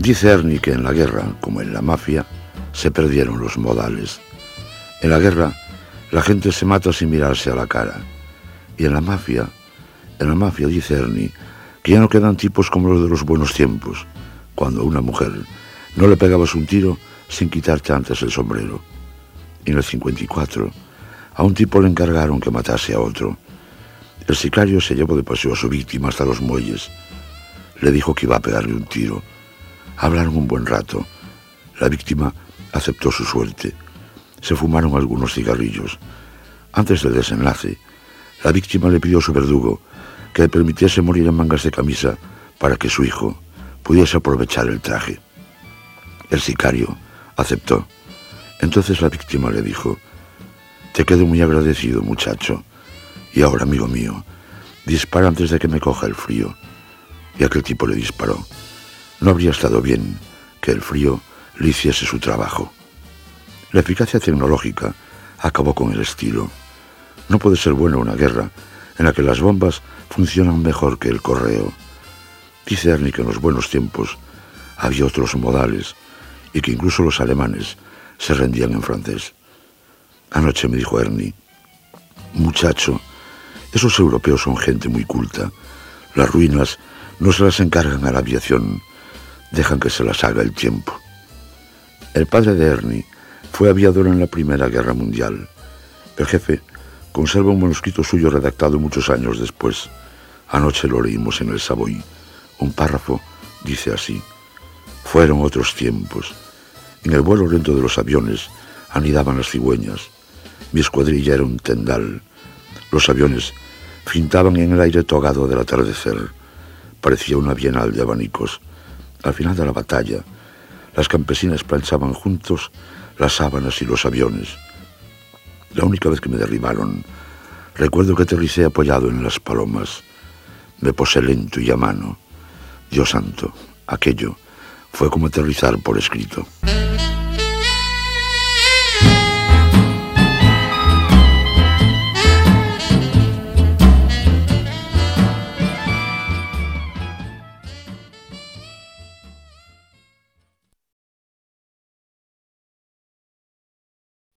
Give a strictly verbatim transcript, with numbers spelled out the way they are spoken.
Dice Ernie que en la guerra, como en la mafia, se perdieron los modales. En la guerra, la gente se mata sin mirarse a la cara. Y en la mafia, en la mafia, dice Ernie, que ya no quedan tipos como los de los buenos tiempos, cuando a una mujer no le pegabas un tiro sin quitarte antes el sombrero. Y en el cincuenta y cuatro, a un tipo le encargaron que matase a otro. El sicario se llevó de paseo a su víctima hasta los muelles. Le dijo que iba a pegarle un tiro. Hablaron un buen rato. La víctima aceptó su suerte. Se fumaron algunos cigarrillos. Antes del desenlace, la víctima le pidió a su verdugo que le permitiese morir en mangas de camisa para que su hijo pudiese aprovechar el traje. El sicario aceptó. Entonces la víctima le dijo: «Te quedo muy agradecido, muchacho. Y ahora, amigo mío, dispara antes de que me coja el frío». Y aquel tipo le disparó. No habría estado bien que el frío le hiciese su trabajo. La eficacia tecnológica acabó con el estilo. No puede ser buena una guerra en la que las bombas funcionan mejor que el correo. Dice Ernie que en los buenos tiempos había otros modales y que incluso los alemanes se rendían en francés. Anoche me dijo Ernie: «Muchacho, esos europeos son gente muy culta. Las ruinas no se las encargan a la aviación, dejan que se las haga el tiempo». El padre de Ernie fue aviador en la Primera Guerra Mundial. El jefe conserva un manuscrito suyo redactado muchos años después. Anoche lo leímos en el Savoy. Un párrafo dice así: «Fueron otros tiempos. En el vuelo lento de los aviones anidaban las cigüeñas. Mi escuadrilla era un tendal. Los aviones fintaban en el aire togado del atardecer. Parecía una bienal de abanicos. Al final de la batalla, las campesinas planchaban juntos las sábanas y los aviones. La única vez que me derribaron, recuerdo que aterricé apoyado en las palomas. Me posé lento y a mano. Dios santo, aquello fue como aterrizar por escrito».